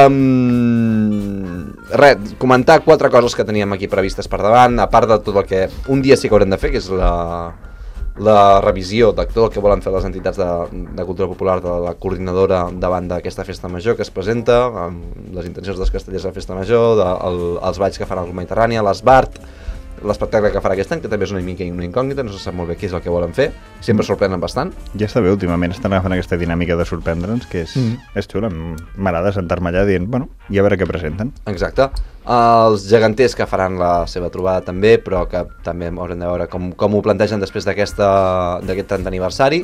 um, res, comentar quatre coses que teníem aquí previstes per davant, a part de tot el que un dia sí que haurem de fer, que és la... la revisió de tot el que volen fer les entitats de, de cultura popular de la coordinadora davant d'aquesta festa major que es presenta, amb les intencions dels castellers de la festa major, de, el, els balls que faran al Mediterrània, l'Esbart, l'espectacle que farà aquest any, que també és una mica una incògnita, no se sap molt bé què és el que volen fer, sempre sorprenen bastant. Ja està bé, últimament estan agafant aquesta dinàmica de sorprendre'ns, que és, mm. és xula, m'agrada sentar-me allà dient, bueno, i a veure què presenten. Exacte. Els geganters que faran la seva trobada també, però que també haurem de veure com, com ho plantegen després d'aquest trentè aniversari.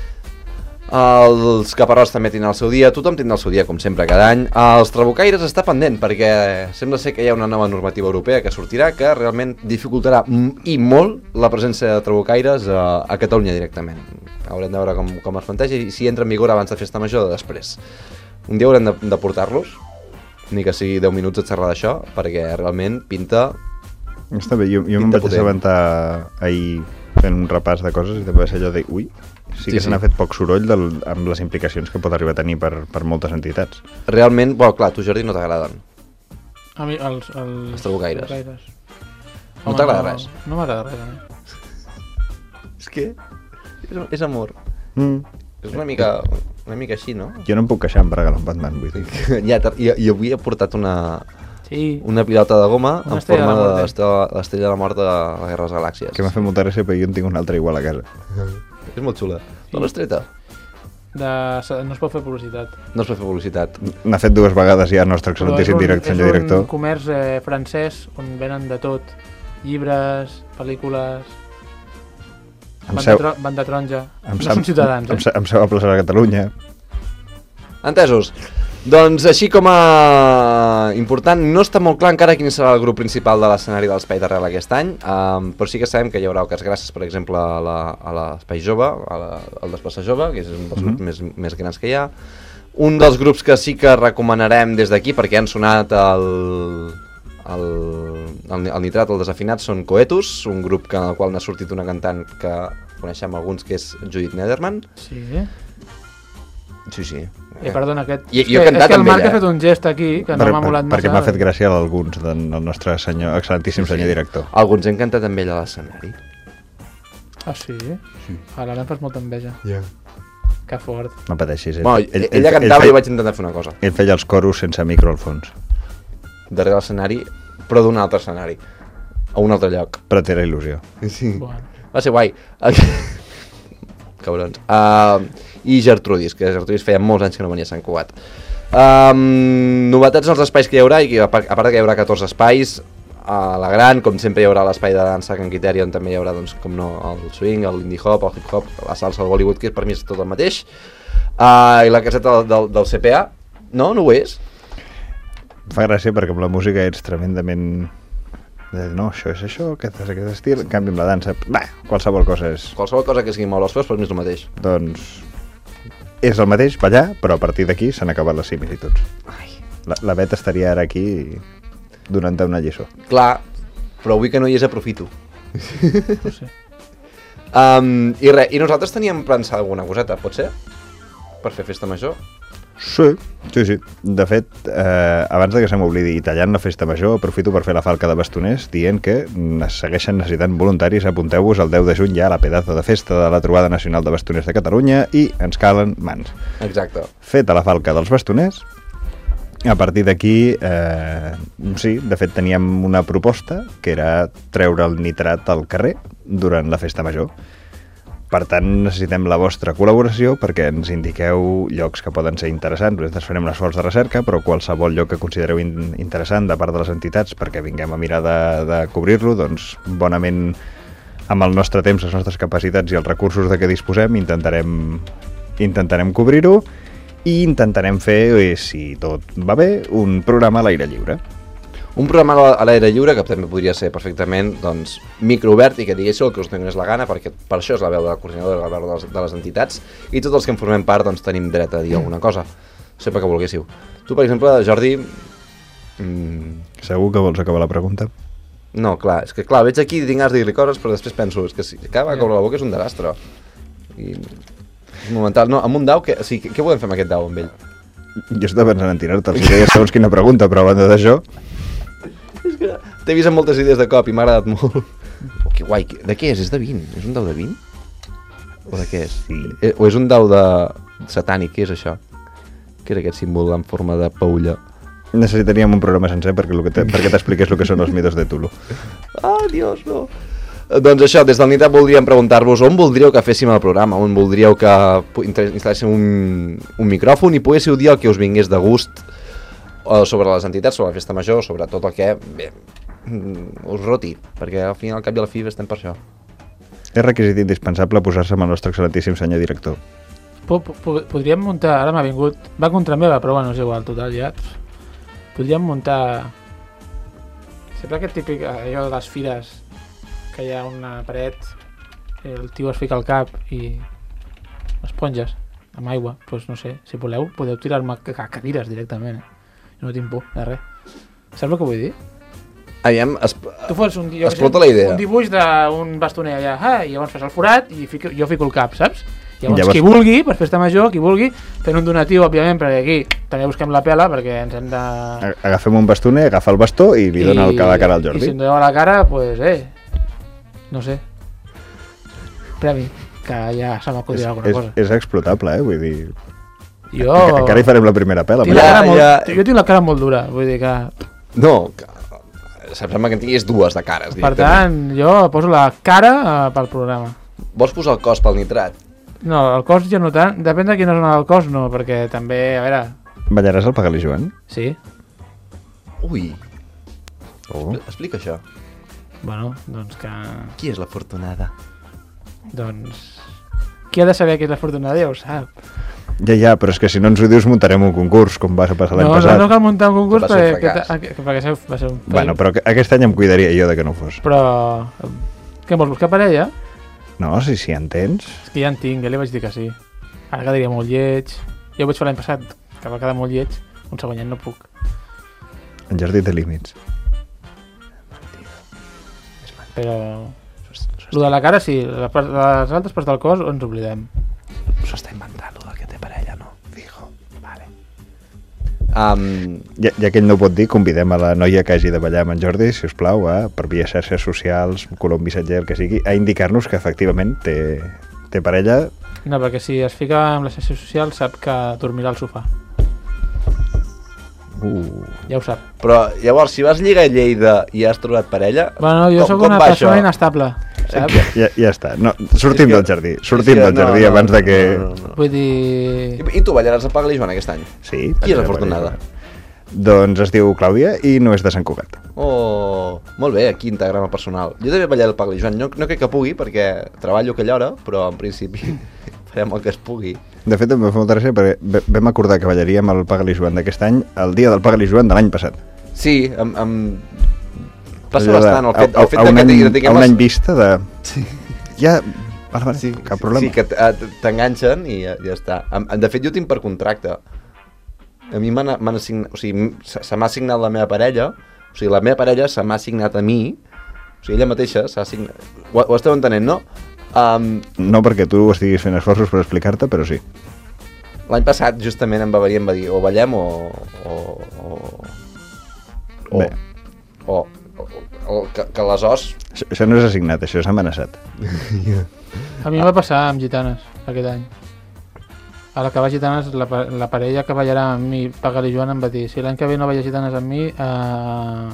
Els caparrots també tindran el seu dia, tothom tindrà el seu dia com sempre cada any. Els trabucaires està pendent perquè sembla ser que hi ha una nova normativa europea que sortirà que realment dificultarà i molt la presència de trabucaires a, a Catalunya directament. Haurem de veure com, com es planteja i si entra en vigor abans de festa major o després. Un dia haurem de, de portar-los, ni que sigui deu minuts a xerrar d'això, perquè realment pinta... Està bé, jo, jo me'n vaig assabentar ahir fent un repàs de coses i també va ser allò de... Ui, sí que sí, se n'ha sí. fet poc soroll del, amb les implicacions que pot arribar a tenir per, per moltes entitats. Realment, bueno, clar, tu, Jordi, no t'agraden. A mi, els... Els, els trabucaires. trabucaires. No t'agrada res? No m'agrada res, a mi. És que és, és amor. Mm. És una mica, una mica així, no? Jo no em puc queixar, em va regalar un Batman, vull dir. Ja, i, i avui he portat una... Sí. Una pilota de goma una en forma de l'estrella de la mort de la Guerra de les Galàxies. Que m'ha fet molta gràcia, però jo en tinc una altra igual a casa. És molt xula. Sí. D'on l'has treta? De... No es pot fer publicitat. No es pot fer publicitat. N'ha fet dues vegades ja el nostre excel·lentíssim director, senyor director. És un comerç eh, francès on venen de tot. Llibres, pel·lícules... Banda, seu... tro... Banda taronja. No són ciutadans, eh? Amb seu a plaça de Catalunya. Entesos. Doncs així com a important, no està molt clar encara quin serà el grup principal de l'escenari de l'Espai d'Arrel aquest any, um, però sí que sabem que hi haurà Oques Grasses, per exemple, a l'Espai Jove, a la, al Desplaçar Jove, que és un dels grups mm-hmm. més, més grans que hi ha. Un dels grups que sí que recomanarem des d'aquí, perquè han sonat el, el, el, el Nitrat, el Desafinat, són Coetus, un grup que, en el qual n'ha sortit una cantant que coneixem alguns, que és Judith Nederman. Sí. Sí, sí. Eh, perdona, aquest... I, és, que, és que el Marc ha fet un gest aquí que no per, m'ha molat massa. Perquè m'ha fet gràcia a alguns del nostre senyor, excel·lentíssim sí, senyor director. Alguns hem cantat amb ell a l'escenari. Ah, sí? Sí. A l'Ara em fas molta enveja. Ja. Yeah. Que fort. No pateixis. Ell, bueno, ell, ella ell, cantava ell, i jo vaig intentar fer una cosa. Ell feia els coros sense micro al fons. Darrere l'escenari, però d'un altre escenari. A un altre lloc. Però t'era il·lusió. Sí. Bueno. Va ser guai. Cabrons. Uh, I Gertrudis, que Gertrudis feia molts anys que no venia a Sant Cugat. Um, novetats als espais que hi haurà, i que a part, a part que hi haurà catorze espais, a la gran, com sempre hi haurà l'espai de dansa Can Quiteri, on també hi haurà, doncs, com no, el swing, l'indie hop, el hip hop, la salsa, el Bollywood, que per mi és tot el mateix. Uh, I la caseta del, del, del C P A, no? No ho és? Fa gràcia perquè amb la música ets tremendament... No, això és això, aquest és aquest estil, en canvi amb la dansa, bah, qualsevol cosa és... Qualsevol cosa que sigui molt els peus, per mi és el mateix. Doncs és el mateix ballar, però a partir d'aquí s'han acabat les similituds. Ai. La, la Bet estaria ara aquí donant-te una lliçó. Clar, però avui que no hi és aprofito. No sé. Um, I res, i nosaltres teníem pensat alguna coseta, pot ser? Per fer festa major? Sí, sí, sí. De fet, eh, abans de que se m'oblidi, tallant la festa major, aprofito per fer la falca de bastoners dient que segueixen necessitant voluntaris. Apunteu-vos el deu de juny ja a la pedazo de festa de la Trobada Nacional de Bastoners de Catalunya i ens calen mans. Exacte. Feta la falca dels bastoners, a partir d'aquí, eh, sí, de fet teníem una proposta que era treure el nitrat al carrer durant la festa major. Per tant, necessitem la vostra col·laboració perquè ens indiqueu llocs que poden ser interessants. Nosaltres farem un esforç de recerca, però qualsevol lloc que considereu in interessant de part de les entitats perquè vinguem a mirar de, de cobrir-lo, doncs bonament amb el nostre temps, les nostres capacitats i els recursos de què disposem intentarem, intentarem cobrir-ho i intentarem fer, si tot va bé, un programa a l'aire lliure. Un programa a l'aire lliure que també podria ser perfectament doncs, microobert i que diguéssiu el que us donés la gana, perquè per això és la veu de la coordinadora, la veu de les, de les entitats, i tots els que en formem part doncs, tenim dret a dir alguna cosa, sempre que volguéssiu. Tu, per exemple, Jordi... Mm... Segur que vols acabar la pregunta? No, clar, és que clar, veig aquí i tinc ganes de dir-li coses, però després penso, és que si acaba com la boca és un desastre. I... és momental. No, amb un dau, que, o sigui, què podem fer amb aquest dau amb ell? Jo estava pensant en tirar-te, si deies segons quina pregunta, però a banda d'això... És que t'he vist amb moltes idees de cop i m'ha agradat molt. Oh, que guai, de què és? És de vint? És un dau de vint? O de què és? Sí. O és un dau de satànic? Què és això? Què és aquest símbol en forma de paulla? Necessitaríem un programa sencer perquè, perquè t'expliqués el que són els mitos de Tulu. Ah, Dios, no. Doncs això, des del Nitrat voldríem preguntar-vos on voldríeu que féssim el programa, on voldríeu que instal·léssim un, un micròfon i poguéssiu dir el que us vingués de gust sobre les entitats, sobre la festa major, sobre tot el que bé, us roti, perquè al final, al cap i a la fi, estem per això. És requisit indispensable posar-se amb el nostre excel·lentíssim senyor director. Podríem muntar, ara m'ha vingut, va contra meva, però bueno, és igual, total, ja. Podríem muntar... Sempre aquest típic, allò de les fires, que hi ha una paret, el tio es fica al cap i esponges amb aigua, doncs no sé, si voleu, podeu tirar-me cadires directament, eh? No tinc por de res. Saps el que vull dir? Aviam, es... tu fos un, jo, explota la idea. Un dibuix d'un bastoner allà, ah, i llavors fas el forat i fico, jo fico el cap, saps? Llavors, llavors qui vulgui, per festa major, qui vulgui, fent un donatiu, òbviament, perquè aquí també busquem la pela, perquè ens hem de... Agafem un bastoner, agafa el bastó i li I... dona el la cara al Jordi. I si em doneu la cara, doncs, pues, eh, no sé. Premi, que ja se m'acudirà alguna és, cosa. És explotable, eh, vull dir... Jo... Encara hi farem la primera pela. Ja, ja, molt, ja... Jo tinc la cara molt dura, vull dir que... No, que... sembla que en tinguis dues de cares. Per tant, jo poso la cara uh, pel programa. Vols posar el cos pel nitrat? No, el cos ja no tant. Depèn de quina zona del cos, no, perquè també, a veure... Ballaràs el Pagal i Joan? Sí. Ui. Oh. Explica això. Bueno, doncs que... Qui és l'afortunada? Doncs... Qui ha de saber qui és l'afortunada ja ho sap. Ja, ja, però és que si no ens ho dius muntarem un concurs, com va passar l'any no, passat. No, no cal muntar un concurs perquè, perquè, perquè va ser un fail. Bueno, però aquest any em cuidaria jo de que no fos. Però... Què, vols buscar parella? No, si si en tens. És que ja en tinc, ja li vaig dir que sí. Ara quedaria molt lleig. Jo ho vaig fer l'any passat, que va quedar molt lleig. Un segon any no puc. En Jordi té límits. Però... Lo de la cara sí, les altres parts del cos ens oblidem. S'ho està inventant, lo que té parella, no? Fijo. Vale. Um... Ja, ja que ell no ho pot dir, convidem a la noia que hagi de ballar amb en Jordi, si us plau, a, per via xarxes socials, colom missatger, el que sigui, a indicar-nos que efectivament té, té parella. No, perquè si es fica amb les xarxes socials sap que dormirà al sofà. Uh. Ja ho sap. Però llavors, si vas lligar a Lleida i has trobat parella... Bueno, jo sóc una persona inestable. Saps? Ja, ja està. No, sortim que, del jardí. Sortim del jardí no, no, abans de que... No, no, no. Vull dir... I, I tu ballaràs el Pagal i Joan aquest any? Sí. Qui és l'afortunada? Doncs es diu Clàudia i no és de Sant Cugat. Oh, molt bé, aquí integrant el personal. Jo també ballaré el Pagal i Joan. No, no crec que pugui perquè treballo aquella hora, però en principi farem el que es pugui. De fet, em va fer molta gràcia perquè vam acordar que ballaríem el Pagal i Joan d'aquest any el dia del Pagal i Joan de l'any passat. Sí, amb... amb... Passa bastant el fet, el fet a, a de que any, tinguem... A un any vista de... Sí. Ja... Vale, vale, sí, cap problema. Sí, que t'enganxen i ja, ja està. De fet, jo tinc per contracte. A mi m'han assignat... O sigui, se m'ha assignat la meva parella. O sigui, la meva parella se m'ha assignat a mi. O sigui, ella mateixa s'ha assignat... Ho, ho esteu entenent, no? Um, no perquè tu estiguis fent esforços per explicar-te, però sí. L'any passat, justament, em va venir, em va dir o ballem o... o, o, o Bé. O, o, o que, que les os... Això, això no és assignat, això és amenaçat. A mi em va passar amb gitanes aquest any. A l'acabar gitanes, la, la parella que ballarà amb mi, Pagal i Joan, em va dir si l'any que ve no balla gitanes amb mi... Eh...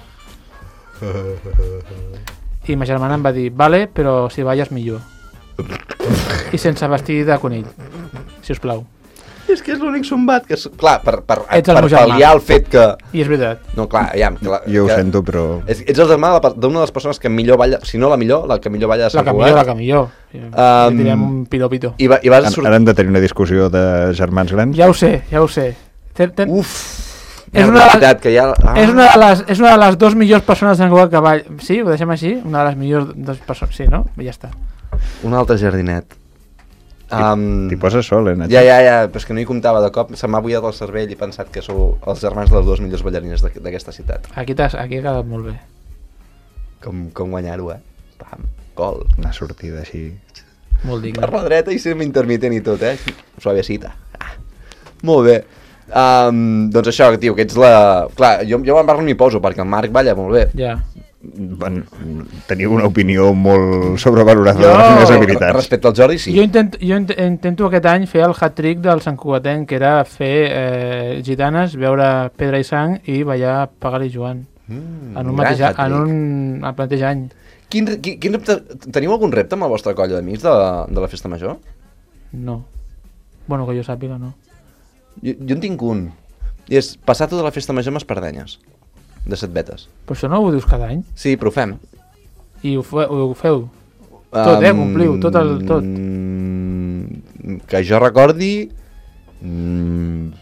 I ma germana em va dir vale, però si balles millor. I sense vestir de conill, si us plau. És que és l'únic sombat que... Clar, per, per, Ets el per meu germà. pal·liar el fet que... I és veritat. No, clar, ja... Clar, Jo ho que... sento, però... Ets, ets el germà de la- d'una de les persones que millor balla... Si no la millor, la que millor balla de La Sant que Cugat. millor, la que millor. Um, Li direm un pito-pito. I, va, i vas Ara sortir... ara hem de tenir una discussió de germans grans. Ja ho sé, ja ho sé. Ten, ten... Uf! És una, de les, que ja... ah. és, una de les, és una de les dues millors persones de Sant Cugat que ball... Sí, ho deixem així? Una de les millors dues persones... Sí, no? Ja està. Un altre jardinet. Um, T'hi poses sol, eh, Nacho? Ja, ja, ja, però és que no hi comptava de cop. Se m'ha bullat el cervell i he pensat que sou els germans de les dues millors ballarines d'aqu- d'aquesta ciutat. Aquí, t'has- aquí ha quedat molt bé. Com, com guanyar-ho, eh? Pam, gol. Una sortida així... Molt digne. Per la dreta i sempre intermitent i tot, eh? Suavecita. Ah. Molt bé. Um, doncs això, tio, que ets la... Clar, jo, jo en Barro m'hi poso perquè el Marc balla molt bé. Ja. Bueno, teniu una opinió molt sobrevalorada Jo- de les meves habilitats. Respecte al Jordi, sí. Jo, intent, jo int intento aquest any fer el hat-trick del Sant Cugatenc, que era fer eh, gitanes, veure Pedra i Sang i ballar Pagal i Joan. Mm, en un gran mateix, a- en hat-trick. un el mateix any. Quin, quin, quin repte... Teniu algun repte amb la vostra colla d'amics de, de la festa major? No. Bueno, que jo sàpiga, no. Jo, jo en tinc un. I és passar tota la festa major amb espardenyes. De set vetes. Però això no ho dius cada any? Sí, però ho fem. I ho, fe ho feu? Tot, eh? Compliu, tot el... Tot. Mm, que jo recordi... Mm,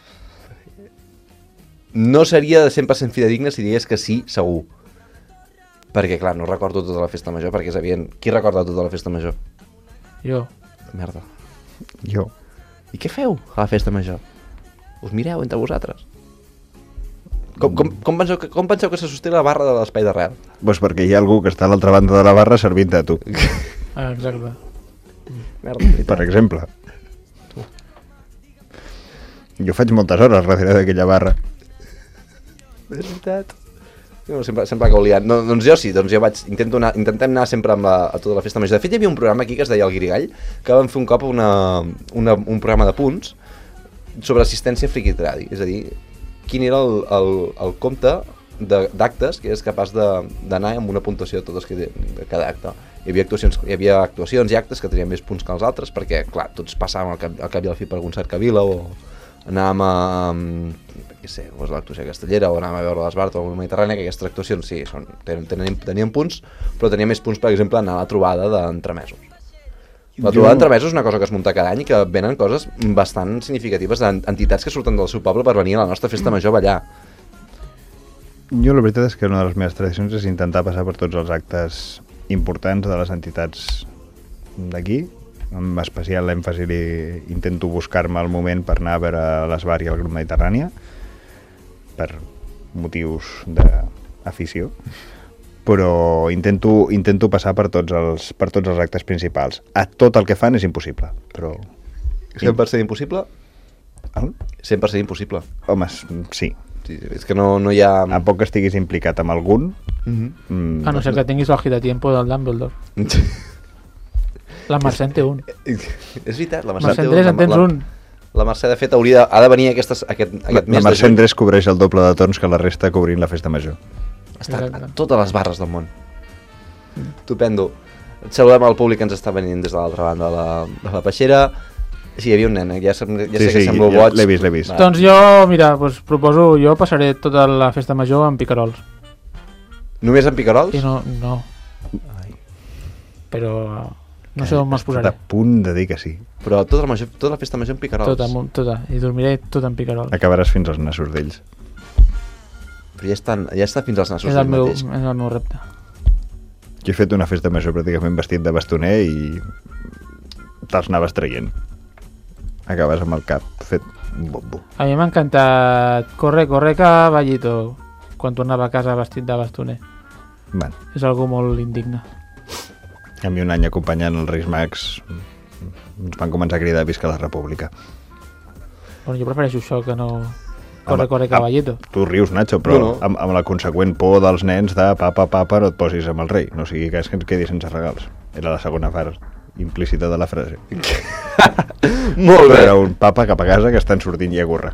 no seria de cent per cent fidedigne si digués que sí, segur. Perquè, clar, no recordo tota la festa major, perquè és evident. Qui recorda tota la festa major? Jo. Merda. Jo. I què feu a la festa major? Us mireu entre vosaltres? Com, com, com, penseu, que, com penseu que se sosté la barra de l'espai d'arrel? Doncs perquè hi ha algú que està a l'altra banda de la barra servint-te a tu. Ah, exacte. Merda, per exemple. Jo faig moltes hores darrere d'aquella barra. És veritat. No, sempre, sempre que liat. No, doncs jo sí, doncs jo vaig, intento anar, intentem anar sempre amb la, a tota la festa major. De fet, hi havia un programa aquí que es deia El Guirigall, que vam fer un cop una, una, un programa de punts sobre assistència friquitradi. És a dir, quin era el, el, el compte d'actes que és capaç d'anar amb una puntuació de totes que, de cada acte. Hi havia, actuacions, hi havia actuacions i actes que tenien més punts que els altres perquè, clar, tots passàvem al cap, al cap i al fi per algun cercavila o anàvem a... què sé, doncs l'actuació castellera o anàvem a veure l'Esbart o la Mediterrània, que aquestes actuacions sí, són, tenen, tenien, tenien punts, però tenien més punts, per exemple, anar a la trobada d'entremesos. La trobada d'entremesos és una cosa que es munta cada any i que venen coses bastant significatives d'entitats que surten del seu poble per venir a la nostra festa major a ballar. Jo la veritat és que una de les meves tradicions és intentar passar per tots els actes importants de les entitats d'aquí, amb especial èmfasi li intento buscar-me el moment per anar a veure l'Esbar i el grup Mediterrània per motius d'afició, però intento, intento passar per tots, els, per tots els actes principals. A tot el que fan és impossible, però... cent per cent impossible? El? cent per cent impossible. Home, sí. Sí, és que no, no hi ha... A poc que estiguis implicat amb algun... Mm-hmm. mm, A no ser que tinguis el giratiempo del Dumbledore. La Mercè en té un. És veritat, la Mercè, Mercè Andrés en tens la, un. La Mercè, de fet, hauria de, ha de venir aquestes, aquest, La, aquest mes la Mercè de juny. Andrés cobreix el doble de torns que la resta cobrint la festa major. Està a totes les barres del món. Estupendo. Saludem al públic que ens està venint des de l'altra banda de la, de la peixera. Sí, hi havia un nen, eh? ja, ja Sí, sé que sí, semblo ja boig. l'he vist, l'he vist. Va. Doncs jo, mira, doncs proposo, jo passaré tota la festa major amb picarols. Només amb picarols? I no, no. Però no sé on me'ls posaré. Està a punt de dir que sí. Però tota la, major, tota la festa major amb picarols. Tota, mo- tota. I dormiré tot amb picarols. Acabaràs fins als nassos d'ells. Però ja, estan, ja està fins als nassos És el, d'ell meu, mateix. és el meu repte. Jo he fet una festa major pràcticament vestit de bastoner i te'ls anaves traient. Acabes amb el cap fet un bombo. A mi m'ha encantat Corre, corre, caballito, quan tornava a casa vestit de bastoner. Bueno. És algo molt indigne. A mi un any acompanyant els Reis Mags ens van començar a cridar Visca la República. Bueno, jo prefereixo això que no... Corre, corre, caballito. Tu rius, Nacho, però No, no. amb, amb la conseqüent por dels nens de papa, papa, no et posis amb el rei. No sigui que es quedi sense regals. Era la segona part implícita de la frase. Molt bé. Era un papa cap a casa que estan sortint iagurra.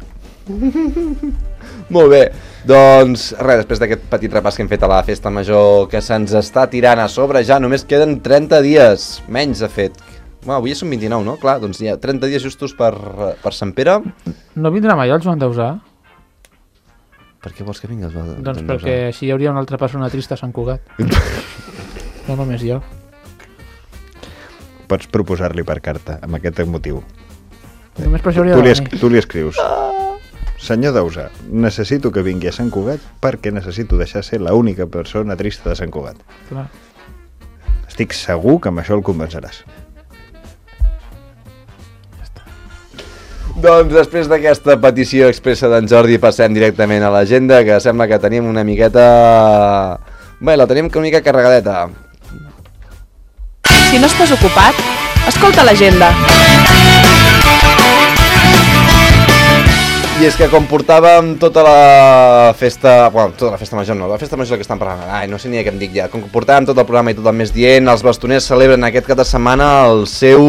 Molt bé. Doncs res, després d'aquest petit repàs que hem fet a la festa major que se'ns està tirant a sobre, ja només queden trenta dies. Menys, de fet. Bueno, avui són vint-i-nou, no? Clar, doncs hi ha trenta dies justos per, per Sant Pere. No vindrà mai el Joan Dausà? Per què vols que vingui el Joan Doncs perquè així hi hauria una altra persona trista a Sant Cugat. No només jo. Pots proposar-li per carta, amb aquest motiu. Només per això hauria Tu de li, es, venir. tu li escrius: senyor Dausà, necessito que vingui a Sant Cugat perquè necessito deixar ser l'única persona trista de Sant Cugat. Clar. Estic segur que amb això el convenceràs. Doncs després d'aquesta petició expressa d'en Jordi passem directament a l'agenda, que sembla que tenim una miqueta... Bé, la tenim una mica carregadeta. Si no estàs ocupat, escolta l'agenda. I és que com portàvem tota la festa... Bueno, tota la festa major no, la festa major que estan parlant. Ai, no sé ni què em dic ja. Com portàvem tot el programa i tot el mes dient, els bastoners celebren aquest cap de setmana el seu...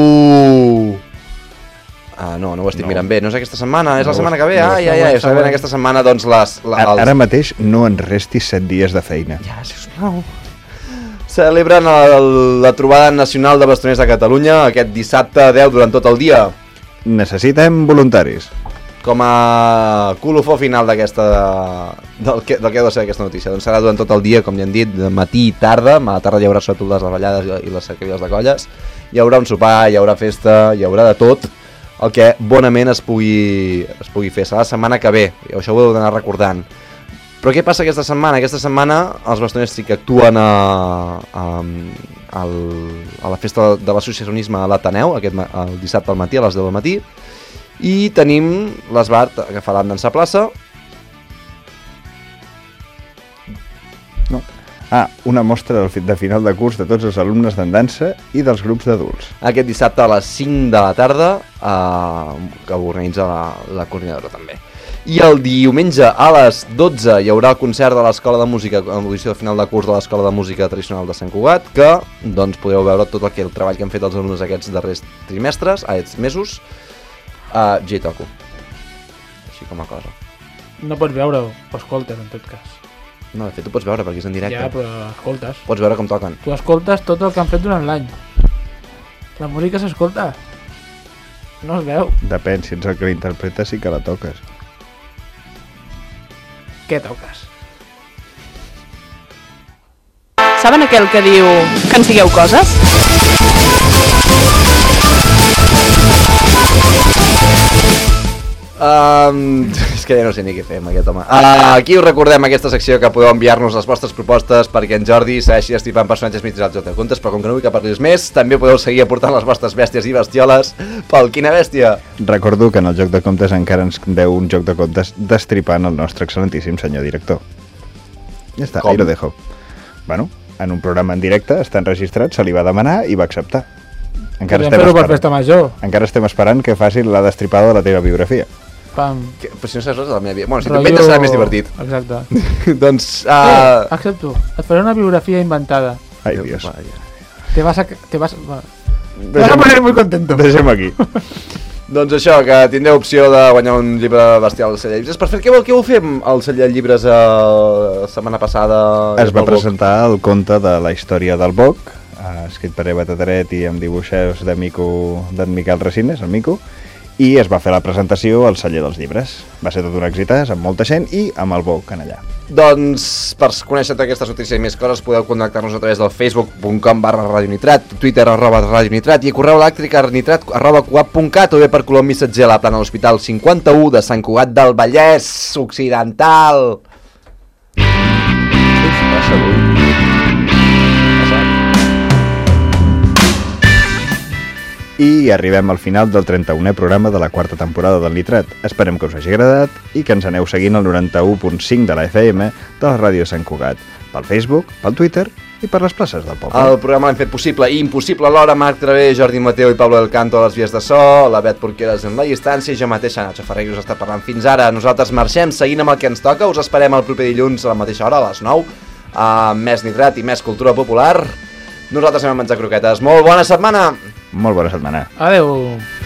Ah, no, no ho estic No. mirant bé. No és aquesta setmana, és No la ho setmana és- que ve. no ho Ai, és- ai, ai, celebren aquesta setmana, doncs, les... La, Ara, els... ara mateix no ens restis set dies de feina. Ja, sisplau. Celebren el, la trobada nacional de bastoners de Catalunya aquest dissabte deu durant tot el dia. Necessitem voluntaris. Com a colofó final d'aquesta del, que, del que ha de ser aquesta notícia. Doncs serà durant tot el dia, com ja hem dit, de matí i tarda. A la tarda hi haurà sobretot les ballades i les cercaviles de colles. Hi haurà un sopar, hi haurà festa, hi haurà de tot el que bonament es pugui, es pugui fer. Serà la setmana que ve, i això ho heu d'anar recordant. Però què passa aquesta setmana? Aquesta setmana els bastoners sí que actuen a, a, a, a la festa de l'associacionisme a l'Ateneu, aquest ma- el dissabte al matí, a les deu del matí, i tenim l'Esbart que fa l'Andança a plaça. No. Ah, una mostra del fi- de final de curs de tots els alumnes d'andança i dels grups d'adults. Aquest dissabte a les cinc de la tarda, eh, que ho organitza la, la coordinadora també. I el diumenge a les dotze hi haurà el concert de l'Escola de Música, amb l'audició de final de curs de l'Escola de Música Tradicional de Sant Cugat, que doncs podeu veure tot el, que, el treball que han fet els alumnes aquests darrers trimestres, aquests mesos, a J-Toku. Així com a cosa. No pots veure-ho, o escoltes, en tot cas. No, de fet, ho pots veure perquè és en directe. Ja, però escoltes. Pots veure com toquen. Tu escoltes tot el que han fet durant l'any. La música s'escolta. No es veu. Depèn, si ets el que l'interpreta sí que la toques. Què toques? Saben aquell que diu que ens digueu coses? Um, és que ja no sé ni què fer amb aquest home. Uh, aquí us recordem aquesta secció que podeu enviar-nos les vostres propostes perquè en Jordi segueixi estripant personatges mitjans de contes, però com que no vull que parlis més, també podeu seguir aportant les vostres bèsties i bestioles pel Quina Bèstia. Recordo que en el joc de contes encara ens deu un joc de contes destripant el nostre excel·lentíssim senyor director. Ja està, Com? ahí lo dejo. Bueno, en un programa en directe està enregistrat, se li va demanar i va acceptar. Encara Podem estem, fer-ho per esperant, festa major. encara estem esperant que faci la destripada de la teva biografia. Pam. Que, però si no saps res de la meva vida. Bueno, si Rotllo- t'inventes serà més divertit. Exacte. doncs... Uh... Uh... Eh, accepto. Et faré una biografia inventada. Ai, Dios. Te vas a... Te vas... Va. Te vas a Deixem, poner muy contento. deixem aquí. Doncs això, que tindreu opció de guanyar un llibre bestial al celler de llibres. Per fer, què vol, què vol fer al celler de llibres eh, la setmana passada? Es va presentar el conte de la història del Boc, eh, escrit per Eva Tataret i amb dibuixos de Mico, d'en Miquel Resines, el Mico, i es va fer la presentació al celler dels llibres. Va ser tot un èxitàs, amb molta gent i amb el Boc en allà. Doncs, per conèixer aquestes notícies i més coses, podeu contactar-nos a través del facebook punt com barra radionitrat, twitter arroba radionitrat i correu elèctric arnitrat arroba cugat punt cat o bé per color missatger a la plana de l'Hospital cinquanta-u de Sant Cugat del Vallès Occidental. Què us passa avui? I arribem al final del trenta-unè programa de la quarta temporada del Nitrat. Esperem que us hagi agradat i que ens aneu seguint al noranta-u punt cinc de la F M de la ràdio Sant Cugat, pel Facebook, pel Twitter i per les places del poble. El programa l'hem fet possible i impossible alhora. Marc Travé, Jordi Mateu i Pablo del Canto a les vies de so, la Bet Porqueres en la distància i jo mateixa, Nacho Ferrer, que us està parlant fins ara. Nosaltres marxem seguint amb el que ens toca. Us esperem el proper dilluns a la mateixa hora, a les nou, amb més nitrat i més cultura popular. Nosaltres anem a menjar croquetes. Molt bona setmana! Molt bona setmana. Adeu!